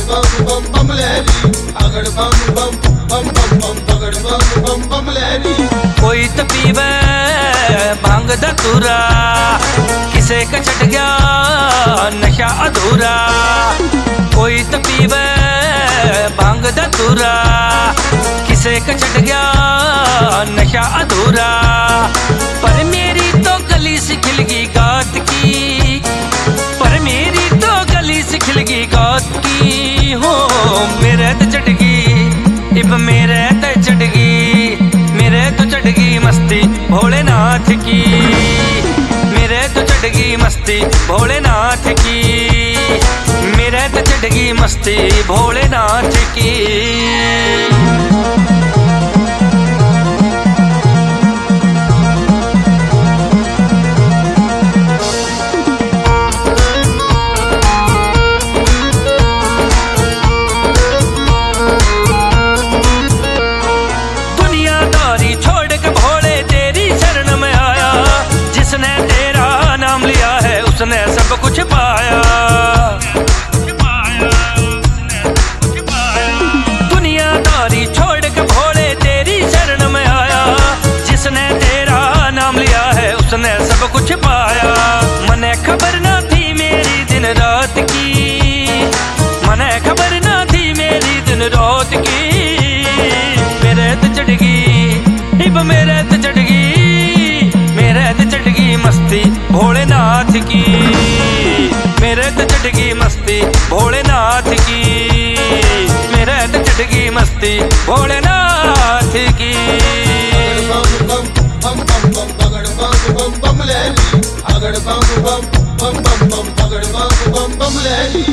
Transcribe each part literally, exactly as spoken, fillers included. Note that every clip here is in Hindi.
बम बम बम लहरी, अगड़ बम बम बम बम बम बगड़ बम बम बम लहरी। कोई तो पीवे भांग धतूरा, किसे का चढ़ गया नशा अधूरा। कोई तो पीवे भांग धतूरा, किसे का चढ़ गया नशा अधूरा। पर मेरी तो गली से खिलगी गात की, पर मेरी तो गली से खिलगी गात की। हो मेरे तो चढ़गी इब मेरे तो चढ़गी, मेरे तो चढ़गी मस्ती भोलेनाथ की। मेरे तो चढ़गी मस्ती भोलेनाथ की, मेरे तो चढ़गी मस्ती भोलेनाथ की। उसने सब कुछ पाया, दुनियादारी छोड़ के भोले तेरी शरण में आया। जिसने तेरा नाम लिया है उसने सब कुछ पाया। मने खबर ना थी मेरी दिन रात की, मने खबर ना थी मेरी दिन रात की। मेरे तो चढ़गी इब मेरे तो चढ़गी, मेरे तो चढ़गी मस्ती भोलेनाथ की। मेरे तो चढ़गी मस्ती भोलेनाथ की, मेरे तो चढ़गी मस्ती भोलेनाथ की। बम बम बम बम बम बगड़ बम बम बम लहरी, अगड़ बम बम बम बम बम बगड़ बम बम बम लहरी।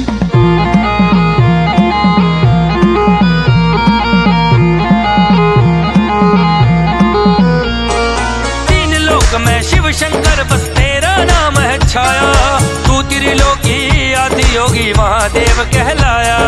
मैं शिव शंकर बस तेरा नाम है छाया। तू त्रिलोकी आदि योगी महादेव कहलाया।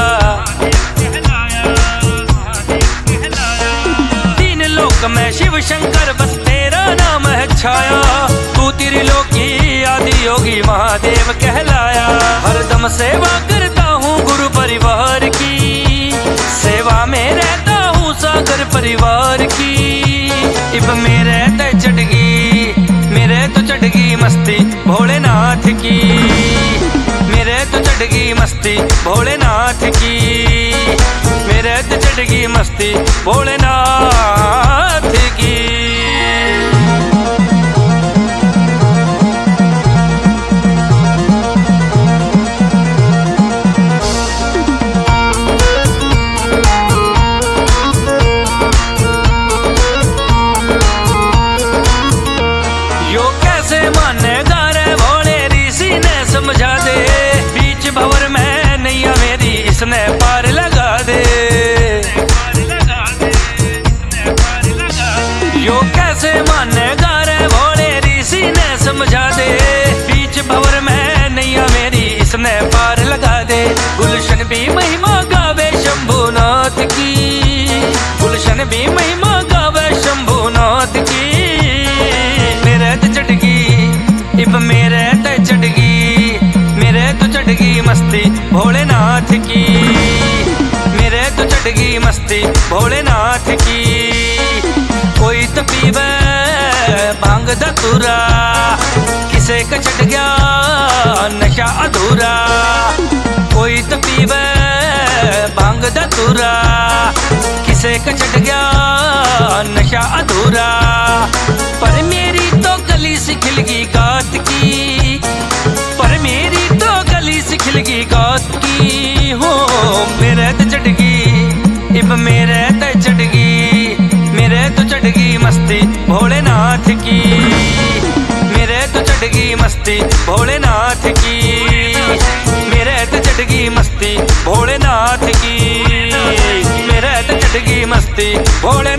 तीन लोक में शिव शंकर बस तेरा नाम है छाया। तू त्रिलोकी आदि योगी महादेव कहलाया। हरदम सेवा करता हूँ गुरु परिवार की, सेवा में रहता हूँ सागर परिवार की। इब मेरे तो चढ़गी, मेरे तो चढ़गी मस्ती भोलेनाथ की। मेरे तो चढ़गी मस्ती भोलेनाथ की, मेरे तो चढ़गी मस्ती भोलेनाथ की। समझा दे बीच भंवर में नैया मेरी इसने पार लगा दे। यो कैसे मानेगा रे भोले ऋषि ने समझा दे। बीच भंवर में नैया मेरी इसने पार लगा दे। गुलशन भी महिमा गावे शंभुनाथ की, गुलशन भी महिमा गावे शंभुनाथ की। मेरे तो चढ़गी इब मेरे तो चढ़गी, मेरे तो चढ़गी मस्ती भोलेनाथ की। मेरे तो चढ़गी मस्ती भोलेनाथ की। कोई तो पीवे भांग धतूरा, किसे का चढ़ गया नशा अधूरा। कोई तो पीवे भांग धतूरा, किसे का चढ़ गया नशा अधूरा। पर मेरी तो गली से खिलगी गात की, पर मेरी तो गली से खिलगी गात की। हो मेरे तो चढ़गी इब मेरे तो चढ़गी, मेरे तो चढ़गी मस्ती भोलेनाथ की। मेरे तो चढ़गी मस्ती भोलेनाथ की, मेरे तो चढ़गी मस्ती भोलेनाथ की। मेरे तो चढ़गी मस्ती भोले